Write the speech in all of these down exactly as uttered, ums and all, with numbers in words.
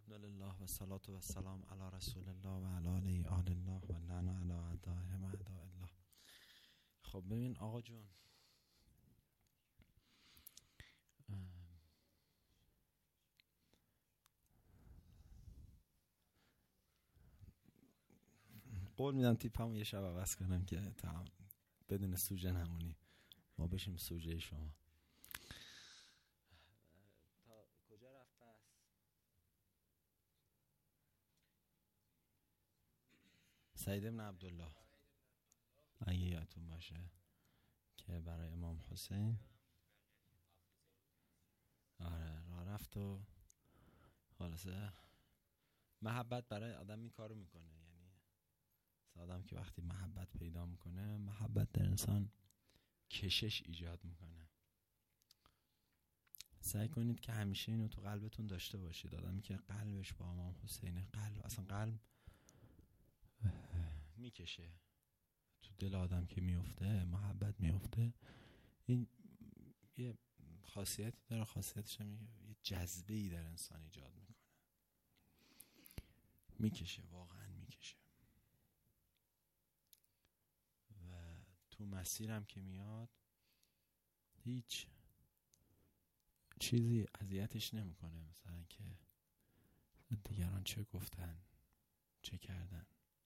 الحمدلله و صلاة و سلام علی رسول الله و علی آله آل الله و لعن علی اعدائهم اعداء الله. خب ببین آقا جون، قول میدم تیپمو یه شب عوض کنم که تا بدون سوژه نمونی، ما بشیم سوژه شما. تا کجا رفت پس؟ سعید بن عبدالله اگه یادتون باشه که برای امام حسین آره راه رفت و خلاصه محبت برای آدم این کارو میکنه. یعنی آدم که وقتی محبت پیدا میکنه، محبت در انسان کشش ایجاد میکنه. سعی کنید که همیشه اینو تو قلبتون داشته باشید. آدمی که قلبش با امام حسین، قلب اصلا قلب میکشه تو دل آدم که میفته، محبت میفته، این یه خاصیتی داره. خاصیتش هم یه جذبه ای در انسان ایجاد میکنه، میکشه، واقعا میکشه. و تو مسیرم که میاد هیچ چیزی اذیتش نمیکنه، مثلا که دیگران چه گفتن چه کردن،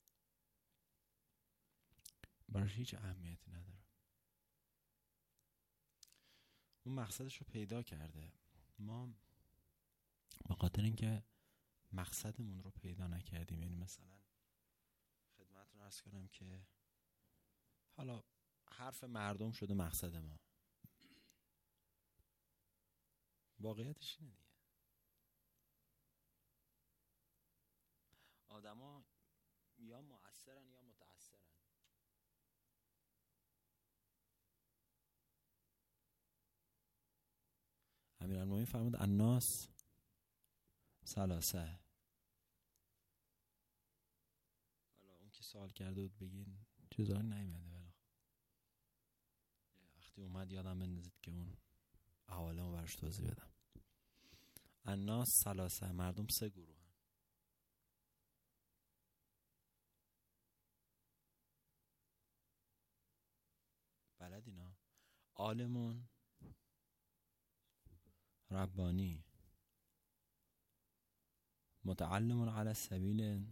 براش هیچ اهمیتی نداره. اون مقصدش رو پیدا کرده. ما به خاطر اینکه مقصدمون رو پیدا نکردیم، یعنی مثلا خدمتتون عرض کنم که حالا حرف مردم شده مقصد ما، واقعیتش اینه دیگه. آدما یا مؤثرن یا متأثرن. امیرالمومنین فرمود الناس ثلاثه. حالا اون که سوال کرده بود بگین چیزایی نیومده، ولی وقتی اومد یادم بندازید که اون احوالمو برش توضیح بدم. الناس ثلاثه، مردم سه گروه هن. بلد اینا عالمون ربانی، متعلمون علی سبیل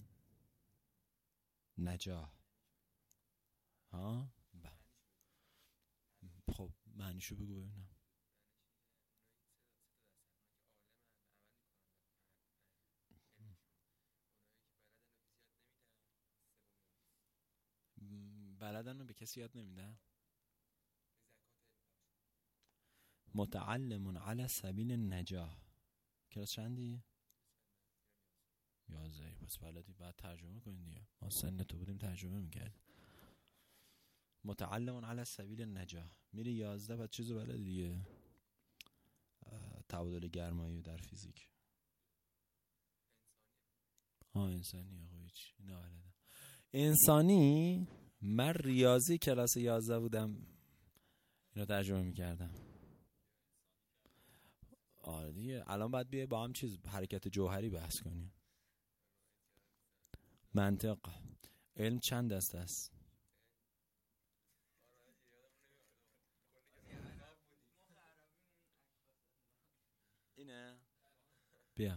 نجاح. ها ب... خب معنیشو بگو ببینم. بلدن رو به کسی یاد نمیدن. متعلمون علی سبیل نجاح. کلاس چندی؟ یازده. پس بلدی، بعد ترجمه کنید دیگه. ما سن تو بودیم ترجمه میکرد. متعلمون علی سبیل نجاح، میری یازده بعد چیزو بلدی دیگه. تعادل گرمایی در فیزیک. آه انسانی. آقا هیچ اینا بلدم. انسانی من ریاضی کلاس یازده بودم اینو ترجمه میکردم. آره دیگه. الان باید بیای با هم چیز حرکت جوهری بحث کنیم. منطق. علم چند دسته است؟ اینه. بیا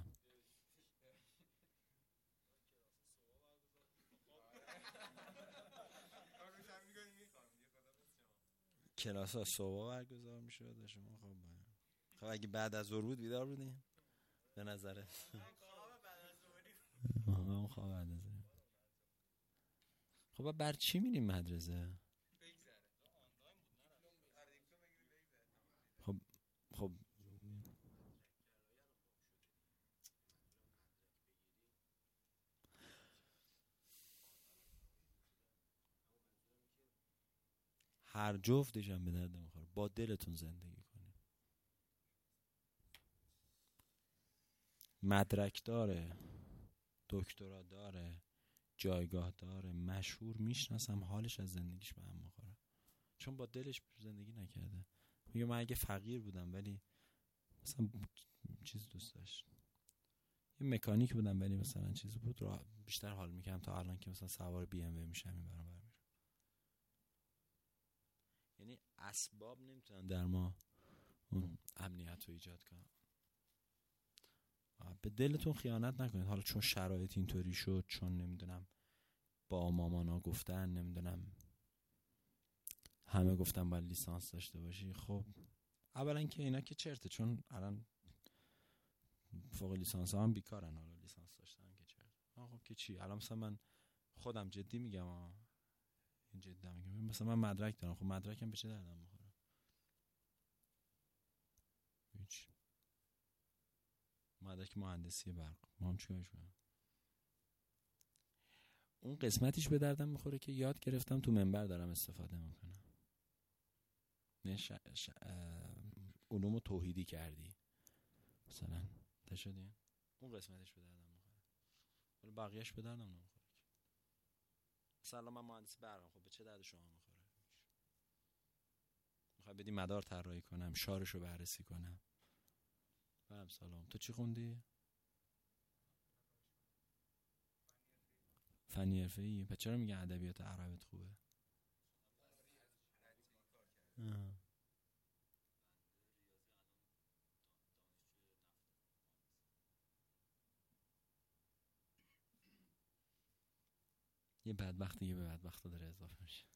کلاس ها صبح برگزار میشه و شما خب باید. خب اگه بعد از ظهر بود بیدار بودیم به نظره. اون خواب بعد از ظهر. خب بر چی میریم مدرسه؟ خب خب هر جفتش هم به درد میخوره. با دلتون زندگی کنید. مدرک داره، دکترا داره، جایگاه داره، مشهور، میشناسم، حالش از زندگیش به هم میخوره چون با دلش زندگی نکرده. میگه من اگه فقیر بودم ولی مثلا چیز دوست داشت، یه مکانیک بودم ولی مثلا چیزی بود رو بیشتر حال میکنم تا الان که مثلا سوار بی ام و میشم این برام برمیشه. یعنی اسباب نمیتونن در ما اون امنیت رو ایجاد کنن. به دلتون خیانت نکنید. حالا چون شرایط اینطوری شد، چون نمیدونم با مامانا گفتن، نمیدونم همه گفتن باید لیسانس داشته باشی. خب اولا که اینا که چرته، چون الان فوق لیسانس ها هم بیکارن. حالا لیسانس داشتن که چرت. خب که چی؟ الان مثلا من خودم جدی میگم ها، این جدی میگم، مثلا من مدرک دارم. خب مدرکم به چه دردم میخوره؟ هیچ. مدرک مهندسی برق، ما هم چیکارش کنم؟ اون قسمتیش به دردم میخوره که یاد گرفتم تو منبر دارم استفاده میکنم. نه ش... ش... علوم توحیدی کردی مثلا تشدی، اون قسمتش به دردم میخوره، ولی بقیه‌اش به دردم نمیخوره. مثلا من مهندسی برقم، خب به چه درد شما میخوره؟ میخوای بدی مدار طراحی کنم، شارشو بررسی کنم. برم سلام. تو چی خوندی؟ فنی حرفه‌ای. پس چرا میگن ادبیات عربیت خوبه؟ آه. یه بدبخت دیگه به بدبخت داره اضافه میشه.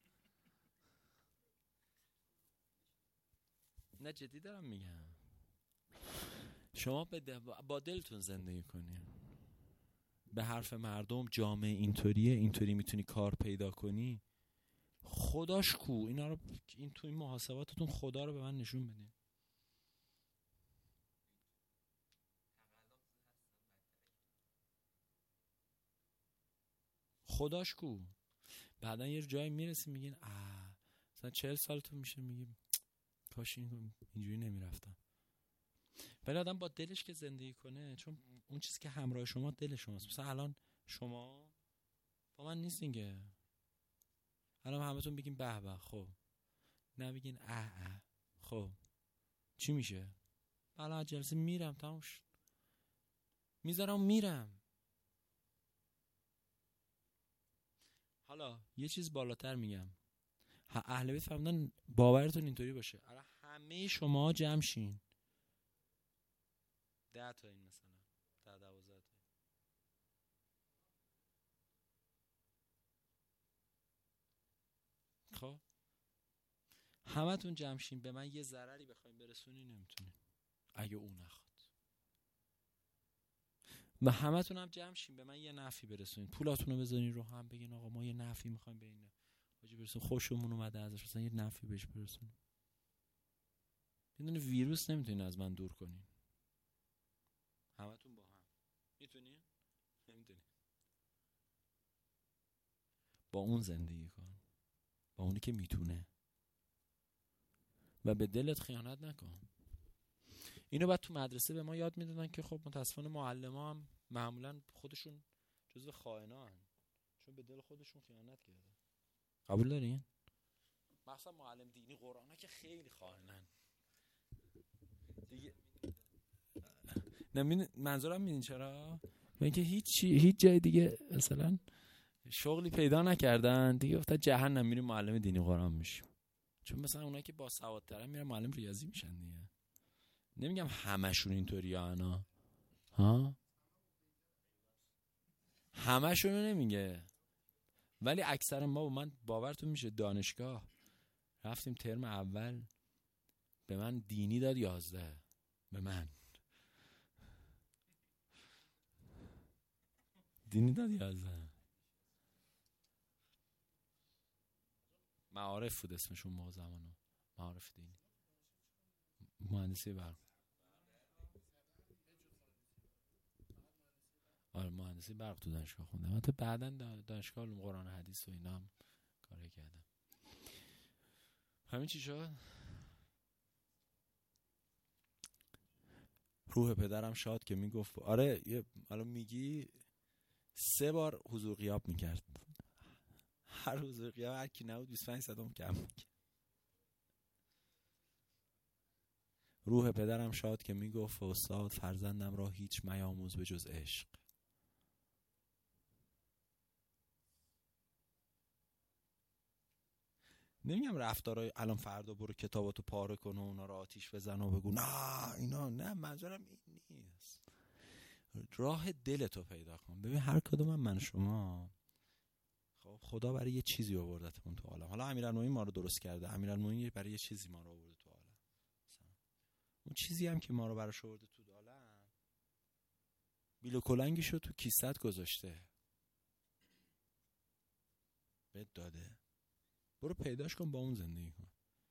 نه جدی دارم میگم. شما با دلتون زندگی کنی. به حرف مردم جامعه اینطوریه، اینطوری میتونی کار پیدا کنی. خداش کو اینا رو، این تو این محاسباتتون خدا رو به من نشون بدین. خداش کو. بعدا یه جایی میرسی میگین آ مثلا چهل سالتون میشه میگیم کاش این اینجوری نمیرفتم. ولی آدم با دلش که زندگی کنه، چون اون چیزی که همراه شما دل شماست. مثلا الان شما با من نیستین که الان همتون بگین به به، خب نه بگین اه اه، خب چی میشه؟ الان از جلسه میرم، تموم شد، میذارم میرم. حالا یه چیز بالاتر میگم، اهل بیت فرمودن باورتون اینطوری باشه الان همه شما جمع شین ده تا این مثلا ده دوازده تا، خب همه تون جمع شین به من یه ضرری بخواین برسونی نمیتونین اگه اون نخواد. و همه تون هم جمع شین به من یه نفعی برسونین، پولاتون رو بذارین رو هم، بگین آقا ما یه نفعی میخوایم به این حاجی برسون، خوشمون اومده ازش، مثلا یه نفعی بهش برسونین. یه دونه ویروس نمیتونین از من دور کنین. همتون با هم میتونین؟ نمیتونین. با اون زندگی کن، با اونی که میتونه، و به دلت خیانت نکن. اینو بعد تو مدرسه به ما یاد میدادن که خب متاسفانه معلم‌ها هم معمولا خودشون جزو خائنان، چون به دل خودشون خیانت کردن. قبول دارین؟ مثلا معلم دینی قرآن ها که خیلی خائنن دیگه. نمین منظورم میدین چرا؟ من که هیچ هیچ جای دیگه مثلا شغلی پیدا نکردن دیگه، افتاد جهنم میریم معلم دینی قرآن میشیم. چون مثلا اونایی که با سوادترن میرن معلم ریاضی میشن دیگه. نمیگم همشون اینطوری انا ها، همشون رو نمیگه، ولی اکثر ما، با من باورتون میشه دانشگاه رفتیم ترم اول به من دینی داد یازده، به من دینی داد یازده. معارف بود اسمشون موقع زمانو، معارف دینی، مهندسی برق. آره مهندسی برق تو دانشگاه خوندم، حتی بعداً دانشگاه علوم قرآن حدیث و اینا هم کار کردم. همین چی شد؟ روح پدرم شاد که میگفت آره یه الان میگی سه بار حضور غیاب میکرد، هر حضور غیاب هر کی نبود بیست و پنج صدام کم میکرد. روح پدرم شاد که میگفت استاد فرزندم را هیچ میاموز به جز عشق. نمیگم رفتارای الان فردا برو کتاباتو پاره کن و اونا رو آتیش بزن و بگو نه اینا نه، منظورم این نیست. راه دلتو پیدا کن. ببین هر کدوم من شما خب خدا برای یه چیزی آوردتمون تو عالم. حالا امیرالمومنین ما رو درست کرده، امیرالمومنین برای یه چیزی ما رو آورده تو عالم. اون چیزی هم که ما رو براش آورده تو عالم بیل و کلنگشو تو کیسه‌ت گذاشته بهت داده، برو پیداش کن، با اون زندگی کن.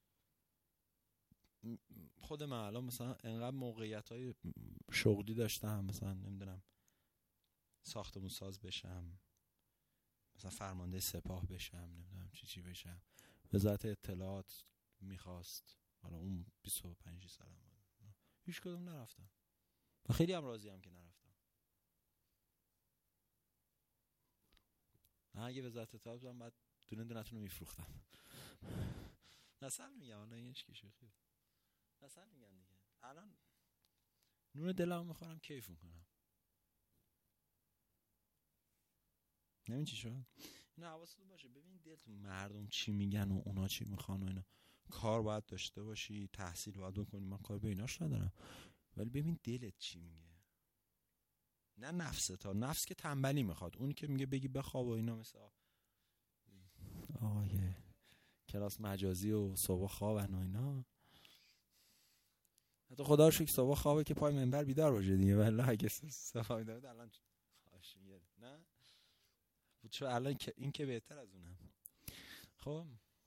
خود من الان مثلا انقدر موقعیت‌های شغلی داشتم، مثلا نمیدونم ساختمون ساز بشم، مثلا فرمانده سپاه بشم، نمیدونم چی چی بشم، وزارت اطلاعات میخواست، حالا اون بیست و پنج سالم بود، هیچ کدوم نرفتم و خیلی هم راضیم که نرفتم. من اگه وزارت اطلاعات بودم بعد دونه دونتون رو میفروختم. مثلا میگم حالا این هیچ کی شوخی، مثلا میگم دیگه الان نون دلمو میخورم کیف میکنم. نمیدونی چی شد؟ اینا حواستون باشه. ببین دلتون مردم چی میگن و اونا چی میخوان و اینا، کار باید داشته باشی، تحصیل باید بکنی، من کار به ایناش ندارم، ولی ببین دلت چی میگه، نه نفست ها. نفس که تنبلی میخواد، اونی که میگه بگی بخواب و اینا، مثلا آیه کلاس مجازی و صبح خوابن و اینا. حتی خدا رو شکر صبح خوابه که پای منبر بیدار باشه دیگه، والله اگه صبح بیدار الان خاشیه نه چون الان این که بهتر از اونم. خب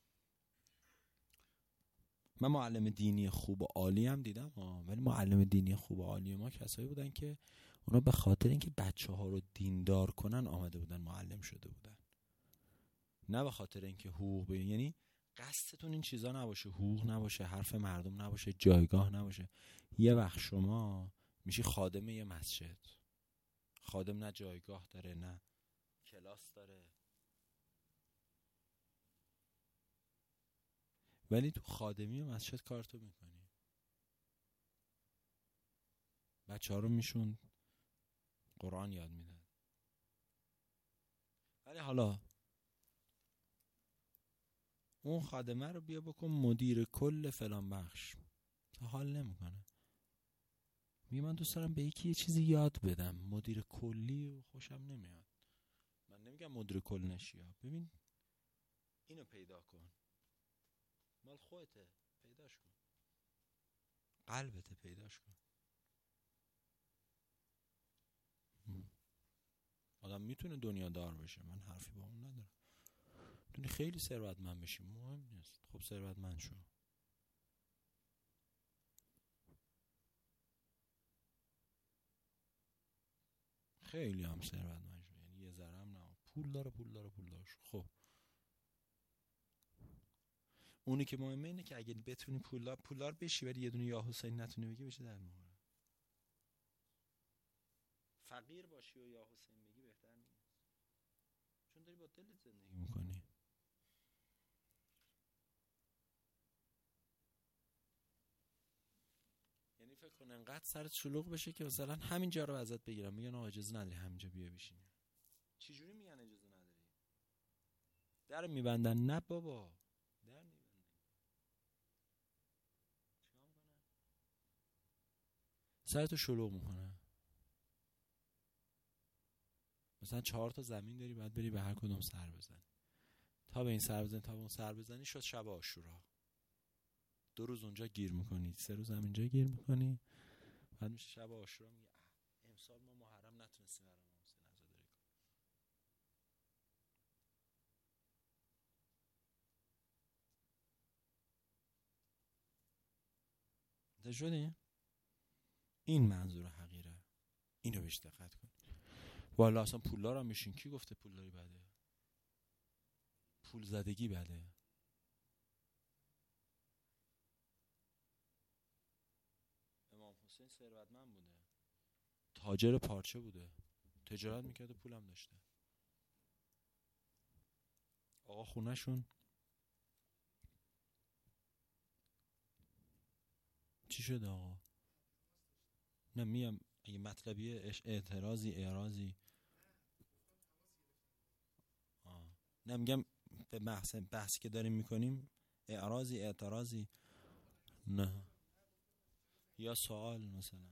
من معلم دینی خوب و عالی هم دیدم ها، ولی معلم دینی خوب و عالی ما کسایی بودن که اونا به خاطر اینکه بچه ها رو دیندار کنن آمده بودن معلم شده بودن، نه به خاطر اینکه حقوق بگیرن. یعنی قصدتون این چیزا نباشه، حقوق نباشه، حرف مردم نباشه، جایگاه نباشه. یه وقت شما میشی خادم یه مسجد، خادم نه جایگاه داره نه کلاس داره، ولی تو خادمی مسجد کارتو میکنی، بچه ها رو میشون قرآن یاد میدن. ولی حالا اون خادمه رو بیا بکن مدیر کل فلان بخش، تا حال نمیکنه. میگه من دوست دارم به یکی یه چیزی یاد بدم، مدیر کلی خوشم نمیاد. من نمیگم مدیر کل نشی ها، ببین اینو پیدا کن، مال خودته، پیداش کن، قلبته پیداش کن. آدم میتونه دنیا دار بشه، من حرفی با اون ندارم، میتونی خیلی ثروتمند بشی، مهم نیست، خب ثروتمند شو. خیلی هم ثروتمند شو، یعنی یه ذره هم نه، پول داره پول داره پول داره شو. خب اونی که مهمه اینه که اگه بتونی پولدار پولدار بشی، ولی یه دونه یا حسین نتونی بگی بشه در مورد فقیر باشی و یا حسین بگی بهتر نیست، چون داری با دلت زندگی میکنی. یعنی فکر کن انقدر سرت شلوغ بشه که مثلا همین جا رو ازت بگیرم میگن آقا اجازه نداری همینجا بیا بشینی. چه جوری میگن اجازه نداری؟ در میبندن. نه بابا در میبندن. چیکار میکنن؟ سرتو شلوغ میکنن. مثلا چهار تا زمین داری، باید بری به هر کدوم سر بزنی، تا به این سر بزنی تا به اون سر بزنی شد شب عاشورا. دو روز اونجا گیر میکنی، سه روز هم اینجا گیر میکنی، بعد میشه شب عاشورا میگه امسال ما محرم نتونستیم برام حسین عزاداری کنیم. ده شدی؟ این منظور حقیره، اینو بهش دقت کن. والا اصلا پولدار هم میشین، کی گفته پولداری بده؟ پول زدگی بده. امام حسین ثروتمند بوده، تاجر پارچه بوده، تجارت میکرد و پولم داشته. آقا خونهشون چی شد آقا؟ نه میام اگه مطلبیه اعتراضی اعراضی آه. نه میگم به بحث بحثی که داریم میکنیم اعراضی اعتراضی نه یا سوال مثلا.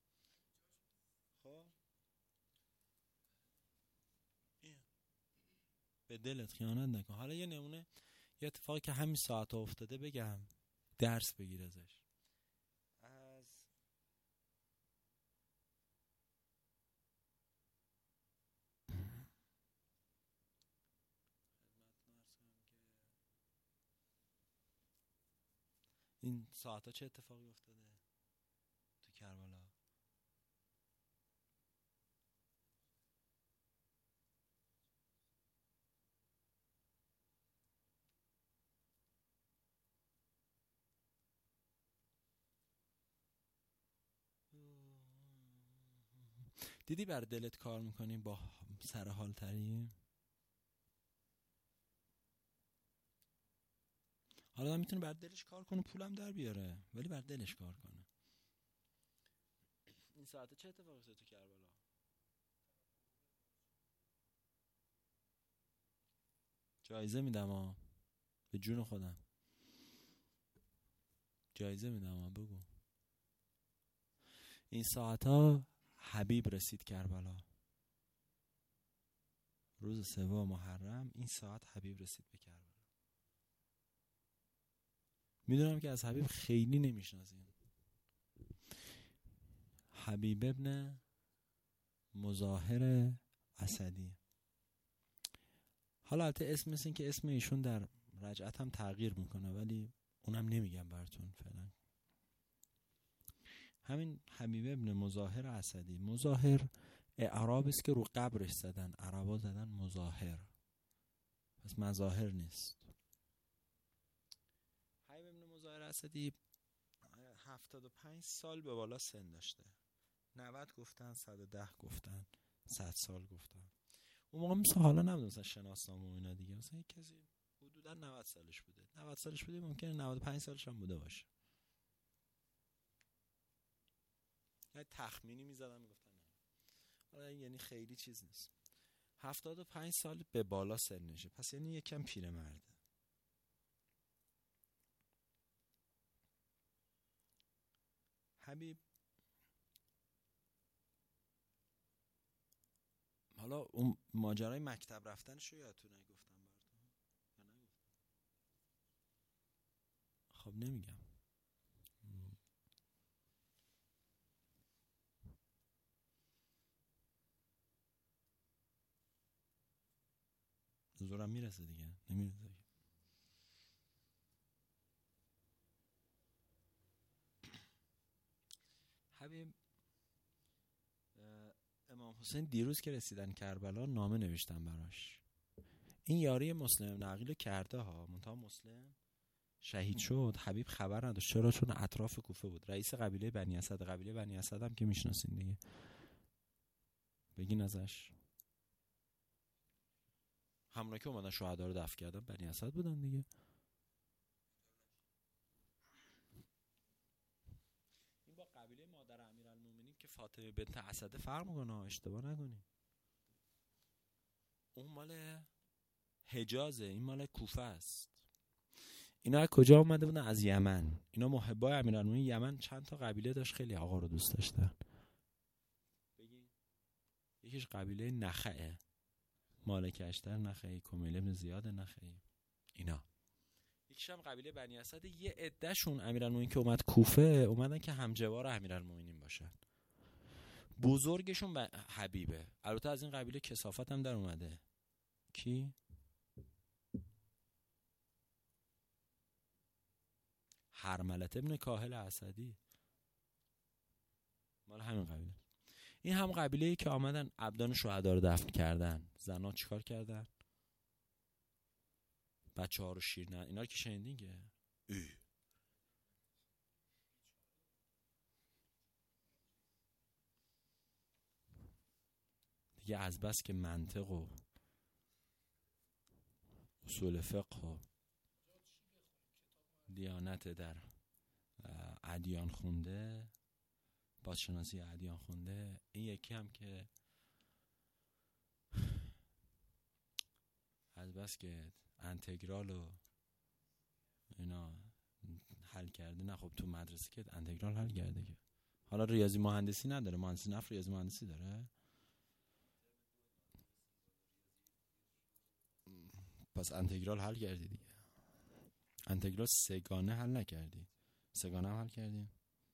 خب به دلت خیانت نکن. حالا یه نمونه یه اتفاقی که همین ساعت افتاده بگم درس بگیر ازش. از این ساعت ها چه اتفاقی افتاده تو کربلا؟ دیدی بر دلت کار میکنی با سر حال تری؟ حالا آدم میتونه بر دلش کار کنه پولم در بیاره ولی بر دلش کار کنه. این ساعت چه اتفاقی افتاده تو کربلا؟ جایزه میدم ها به جون خودم، جایزه میدم ها. بگو این ساعت ها حبیب رسید کربلا، روز سوم محرم این ساعت حبیب رسید به کربلا. میدونم که از حبیب خیلی نمیشناسین. حبیب ابن مظاهر اسدی. حالا البته اسم مثل این که اسم ایشون در رجعت هم تغییر میکنه ولی اونم نمیگم براتون فعلا. همین حبیب ابن مظاهر اسدی. مظاهر اعراب است که رو قبرش زدن، عربا زدن مظاهر، پس مظاهر نیست. حبیب ابن مظاهر اسدی هفتاد و پنج سال به بالا سن داشته. نود گفتن، صد و ده گفتن، صد سال گفتن. اون موقع مثل حالا نبود مثلا شناسنامه و اینا دیگه، مثلا یک کسی حدودا نود سالش بوده. نود سالش بوده ممکنه نود و پنج سالش هم بوده باشه. یعنی تخمینی میزدن میگفتن نه. حالا یعنی خیلی چیز نیست. هفتاد و پنج سال به بالا سنشه، پس یعنی یکم پیرمرده. حبیب حالا اون ماجرای مکتب رفتنشو یادتونه گفتم براتون یا نگفتم؟ خب نمیگم. زورم میرسه دیگه، نمیرسه دیگه. حبیب امام حسین دیروز که رسیدن کربلا نامه نوشتن براش. این یاری مسلم بن عقیل کرده ها، منتها مسلم شهید شد. حبیب خبر نداشت. چرا؟ چون اطراف کوفه بود، رئیس قبیله بنی اسد. قبیله بنی اسد هم که میشناسین دیگه، بگین ازش. همونایی که اومدن شهدا رو دفن کردن بنی اسد بودن دیگه. این با قبیله مادر امیرالمومنین که فاطمه بنت اسد فرق میکنه، اشتباه نکنین. اون مال حجازه، این مال کوفه است. اینا از کجا اومده بودن؟ از یمن. اینا محبای امیرالمومنین یمن چند تا قبیله داشت خیلی آقا رو دوست داشتن. بگین یکیش قبیله نخعه، مالک اشتر نخعی، کمیل ابن زیاد نخعی. اینا یکیش هم قبیله بنی اسد. یه عدهشون امیرالمومنین که اومد کوفه اومدن که همجوار امیرالمومنین باشن. بزرگشون حبیبه. البته از این قبیله کثافت هم در اومده. کی؟ حرملت ابن کاهل اسدی، مال همین قبیله. این هم قبیله‌ای که آمدن ابدان شهدا رو دفن کردن. زنا چیکار کردن؟ بچه‌ها رو شیر نه اینا رو که شنیدین که دیگه از بس که منطق و اصول فقه و دیانت در ادیان خونده، بازشناسی ادیان خونده، این یکی هم که از بس که انتگرال و اینا حل کرده، نه خب تو مدرسه که انتگرال حل کرده که حالا ریاضی مهندسی نداره، مهندسی نفت ریاضی مهندسی داره، پس انتگرال حل کردی دیگه. انتگرال سگانه حل نکردی، سگانه هم حل کردی.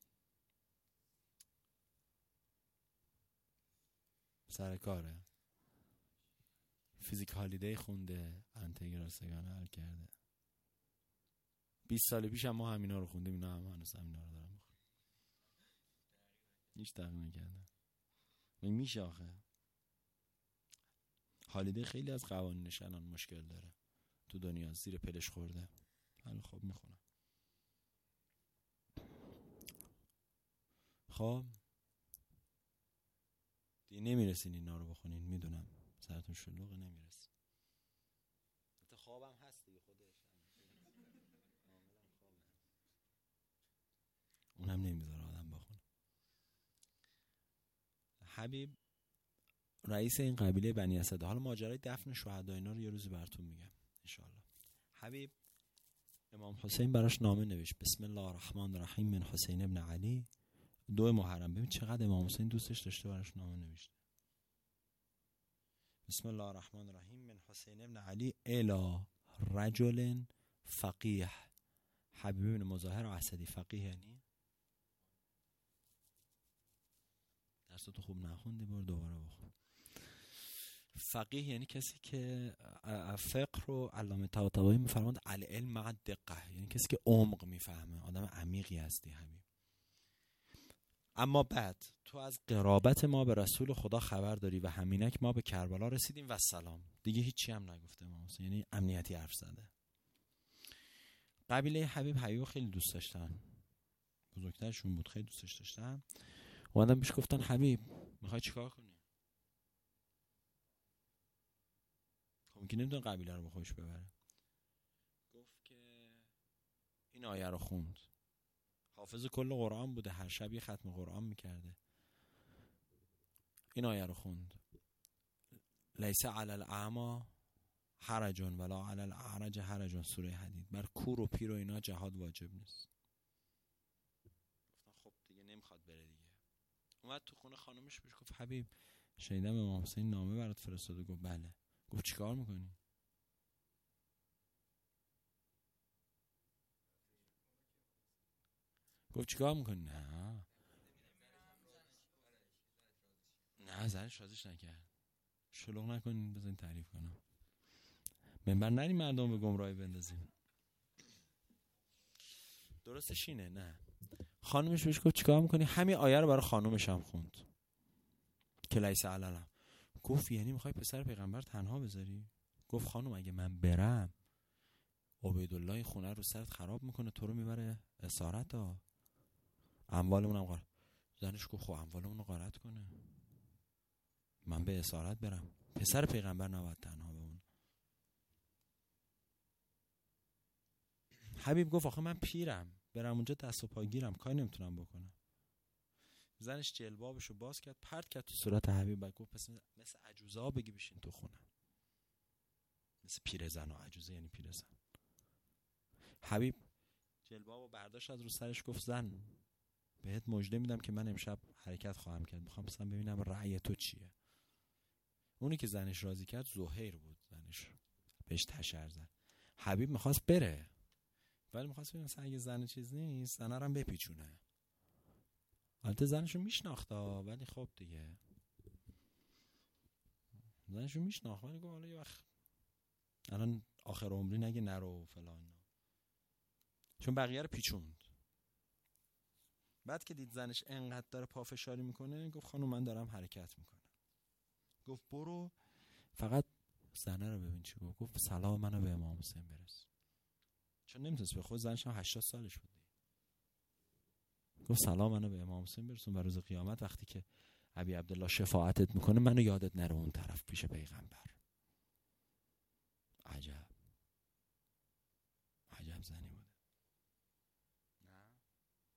سر کاره فیزیک هالیدی خونده، انتگرال سگانه حل کرده. بیست سال پیش هم ما همینا رو خوندیم، اینا هم هنوز همینا رو دارم بخونم، هیچ تغییر نکرده. این میشه آخه هالیدی خیلی از قوانینش الان مشکل داره تو دنیا، زیر پلش خورده. حالا خب میخونم. خب دیگه نمیرسین اینا رو بخونین، میدونم سرتون شلوغه، نمیرسین. حتی خوابم هست دیگه، خودش اونم نمیذاره آدم بخونه. حبیب رئیس این قبیله بنی اسد، حالا ماجرای دفن شهدا اینا رو یه روزی براتون میگم انشالله. حبیب امام حسین براش نامه نوشت، بسم الله الرحمن الرحیم من حسین ابن علی، دو محرم. ببین چقدر امام حسین دوستش داشته، براش نامه نوشته. بسم الله الرحمن الرحیم من حسین ابن علی الی رجل فقیه. حبیب بن مظاهر اسدی. فقیه یعنی درستو خوب نخوندی، برو دوباره بخون. فقیه یعنی کسی که فقه رو علامه طباطبایی میفرماند العلم مع دقه، یعنی کسی که عمق میفهمه، آدم عمیقی هستی حبیب. اما بعد تو از قرابت ما به رسول خدا خبر داری و همینک ما به کربلا رسیدیم و سلام. دیگه هیچی هم نگفته ما، یعنی امنیتی حرف زده. قبیله حبیب حبیب خیلی دوست داشتن، بزرگترشون بود، خیلی دوستش داشتن. اومدن بهش گفتن حبیب میخوای چیکار کنی؟ خب که نمیتونه قبیله رو با خودش ببره. گفت که این آیه رو خوند، حافظ کل قرآن بوده، هر شب یه ختم قرآن میکرده. این آیه رو خوند، لیس علی الاعمی حرج ولا علی الاعرج حرج، سوره حدید. بر کور و پیر و اینا جهاد واجب نیست. گفتن خب دیگه نمیخواد بره دیگه. اومد تو خونه خانومش بهش گفت حبیب شنیدم امام حسین نامه برات فرستاده. گفت بله. گفت چیکار میکنی؟ گفت چیکار میکنی؟ نه نه زنش رازیش نکرد. شلوغ نکنین، بزنین تعریف کنم. منبر نریم مردم به گمراهی بندازیم. درستش اینه. نه خانومش بهش گفت چیکار میکنی؟ همین آیه رو برای خانومش هم خوند که لیس عللا. گفت یعنی میخوای پسر پیغمبر تنها بذاری؟ گفت خانوم اگه من برم عبیدالله این خونه رو سرت خراب میکنه، تو رو میبره اسارت ها، اموالمون هم غارت. زنش گفت خب اموالمون رو غارت کنه، من به اسارت برم؟ پسر پیغمبر نباید تنها بمونه. حبیب گفت آخه من پیرم، برم اونجا دست و پا گیرم، کاری نمیتونم بکنم. زنش جلبابشو باز کرد، پرت کرد تو صورت حبیب، بعد گفت پس مثل عجوزه ها بگی بشین تو خونه، مثل پیرزن. و عجوزه یعنی پیرزن. حبیب جلبابو برداشت از رو سرش، گفت زن بهت مژده میدم که من امشب حرکت خواهم کرد، میخوام مثلا ببینم رأی تو چیه. اونی که زنش راضی کرد زهیر بود، زنش بهش تشر زد. حبیب میخواست بره، ولی میخواست ببین مثلا اگه زن چیز نیست زنه رو هم بپیچونه. البته زنشو میشناخت ولی خب دیگه زنشو میشناخت، ولی گفت حالا یه وقت الان آخر عمری نگه نرو فلان، چون بقیه رو پیچوند. بعد که دید زنش انقدر داره پافشاری میکنه، گفت خانم من دارم حرکت میکنم. گفت برو فقط زنه رو ببین چی گفت. گفت سلام منو به امام حسین برس، چون نمیتونست به خود، زنش هم هشتاد سالش بود. گفت سلام منو به امام حسین برسون و روز قیامت وقتی که ابی عبدالله شفاعتت میکنه منو یادت نره اون طرف پیش پیغمبر. عجب عجب زنی بوده. نه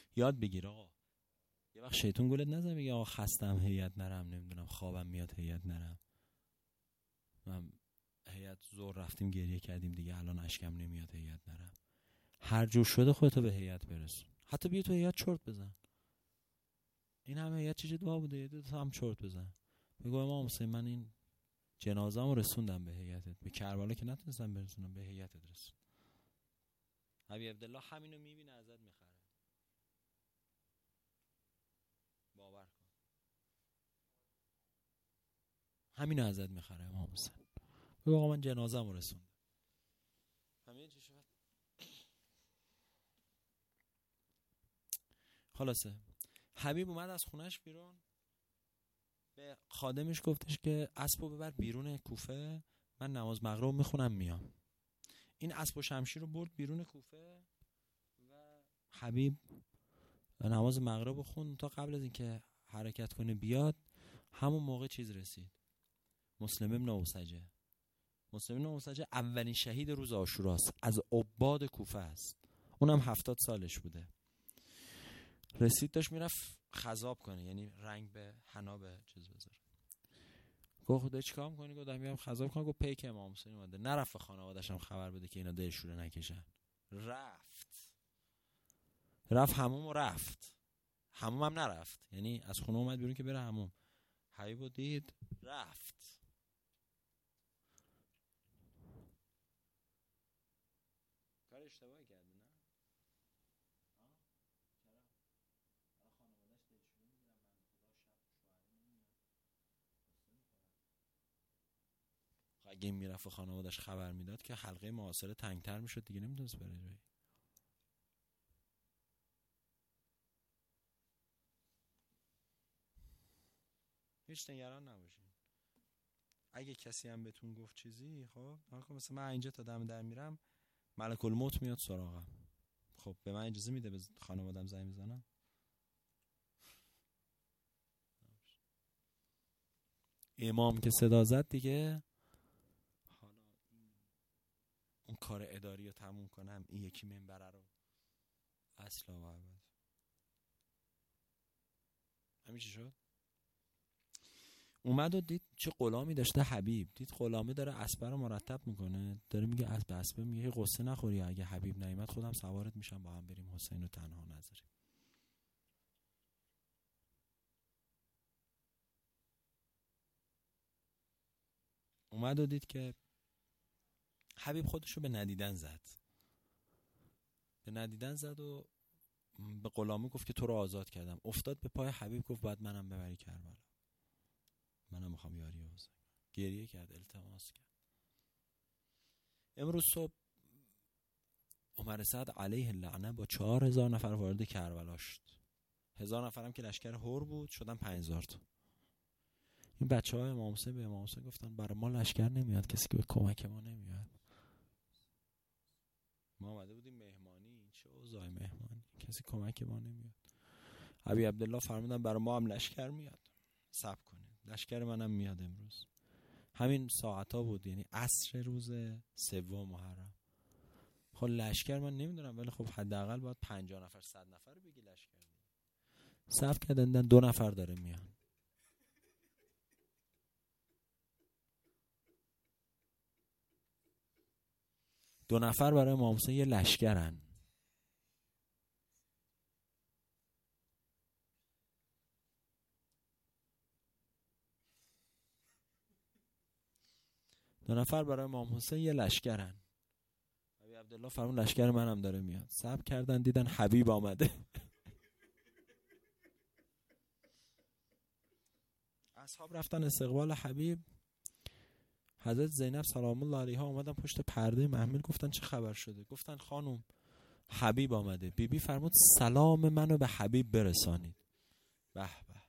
یاد بگیر آقا. یه وقت شیطون گولت نزنه بگی آقا خستم هیئت نرم، نمیدونم خوابم میاد هیئت نرم، من هیئت زور رفتیم گریه کردیم دیگه الان اشکم نمیاد هیئت نرم. هر جور شده خودتو به هیئت برسون. حتی بیا تو هیئت چرت بزن. این همه هیئت چه دعا بوده، یه دو هم چرت بزن. بگو امام حسین من این جنازه‌مو رسوندم به هیئتت، به کربلا که نتونستم برسونم، به هیئتت رسون. حبیب عبدالله همینو میبینه ازت میخره. باور کن. همینو ازت میخره امام حسین. بگو آقا من جنازه‌مو رسوندم. همین چی شد؟ خلاصه حبیب اومد از خونش بیرون، به خادمش گفتش که اسبو ببر بیرون کوفه، من نماز مغرب میخونم میام. این اسب و شمشیر رو برد بیرون کوفه و حبیب نماز مغرب رو خوند. تا قبل از اینکه حرکت کنه بیاد همون موقع چیز رسید، مسلم ابن اوسجه. مسلم ابن اوسجه اولین شهید روز عاشوراست، از عباد کوفه است، اونم هفتاد سالش بوده. رسید داشت میرفت خضاب کنه، یعنی رنگ به حنا به چیز بذاره. گفت خدا چیکار می‌کنی؟ گفتم میام خضاب کنم. گفت پیک امام حسین اومده. نرفت خانواده‌اش هم خبر بده که اینا دلشوره نکشن. رفت رفت حموم و رفت حموم هم نرفت، یعنی از خونه اومد بیرون که بره حموم. حبیبو دید رفت. کار اشتباهی کرد نه؟ اگه میرفت و خانوادش خبر میداد که حلقه معاصره تنگتر میشد دیگه، نمیتونست بره جایی. هیچ نگران نباشین. اگه کسی هم بهتون گفت چیزی، خب مثلا من اینجا تا دم در میرم ملک الموت میاد سراغم، خب به من اجازه میده به خانوادم زنگ بزنم؟ امام که صدا زد دیگه، اون کار اداری رو تموم کنم، این یکی منبره رو اصلا و ابد. همین چی شد؟ اومد و دید چه غلامی داشته حبیب، دید غلامه داره اسب رو مرتب میکنه، داره میگه اسب اسب، میگه قصه نخوری اگه حبیب نیامد خودم سوارت میشم با هم بریم حسین رو تنها نذاریم. اومد و دید که حبیب خودشو به ندیدن زد، به ندیدن زد و به غلامه گفت که تو رو آزاد کردم. افتاد به پای حبیب گفت بعد منم ببری کربلا، منم میخوام یاری حسین. گریه کرد، التماس کرد. امروز صبح عمر سعد علیه اللعنه با چهار هزار نفر وارد کربلا شد. هزار نفرم که لشکر هور بود شدن پنج هزار تا. این بچه های امام حسین به امام حسین گفتن برای ما لشکر نمیاد، کسی که به کمک ما نمیاد. ما آمده بودیم مهمانی، چه اوضاع مهمانی، کسی کمک ما نمیاد. حبیب عبدالله فرمودن برای ما هم لشکر میاد، صبر کنید لشکر منم میاد امروز. همین ساعتا بود، یعنی عصر روز سوم محرم. خب لشکر من نمیدونم، ولی خب حداقل باید پنجاه نفر صد نفر رو بگی لشکر. صبر کردن دو نفر داره میان. دو نفر برای امام حسین یه لشکرن. دو نفر برای امام حسین یه لشکرن. حبیب عبدالله فرمون لشکر منم داره میاد. صبر کردن دیدن حبیب آمده. اصحاب رفتن استقبال حبیب. حضرت زینب سلام الله علیها اومدن پشت پرده محمل، گفتن چه خبر شده؟ گفتن خانم حبیب آمده. بی بی فرمود سلام منو به حبیب برسانید. به به،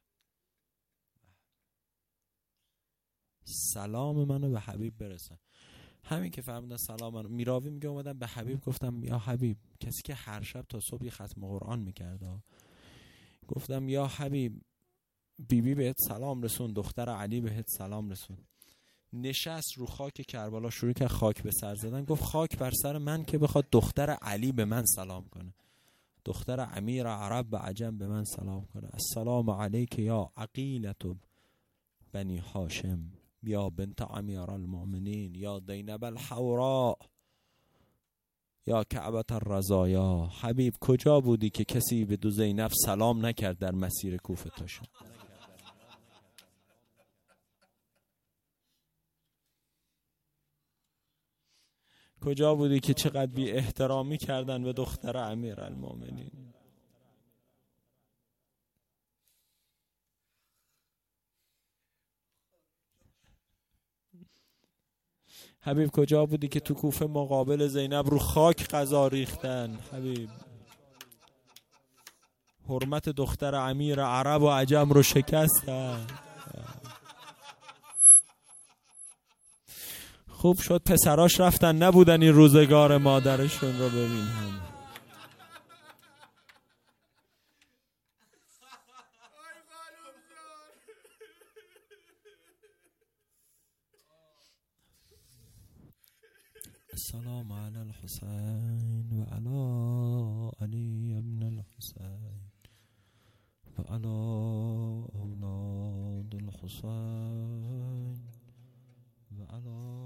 سلام منو به حبیب برسان. همین که فرمودن سلام منو، میراوی میگه اومدن به حبیب گفتم یا حبیب، کسی که هر شب تا صبح ختم قرآن میکرده، گفتم یا حبیب بی بی بهت سلام رسون، دختر علی بهت سلام رسون. نشست رو خاک کربلا، شروع کرد خاک به سر زدن. گفت خاک بر سر من که بخواد دختر علی به من سلام کنه. دختر امیر عرب و عجم به من سلام کنه. السلام علیک یا عقیلة بنی هاشم یا بنت امیر المؤمنین یا زینب الحوراء یا کعبة الرزایا. حبیب کجا بودی که کسی به دو زینب سلام نکرد در مسیر کوفه تا شام؟ کجا بودی که چقدر بی احترامی کردن به دختر امیر المؤمنین؟ حبیب کجا بودی که تو کوفه مقابل زینب رو خاک غذا ریختن؟ حبیب حرمت دختر امیر عرب و عجم رو شکستن. خوب شد پسراش رفتن نبودن این روزگار مادرشون رو ببینن. السلام علی الحسین و علی علی ابن الحسین و علی اولاد الحسین و علی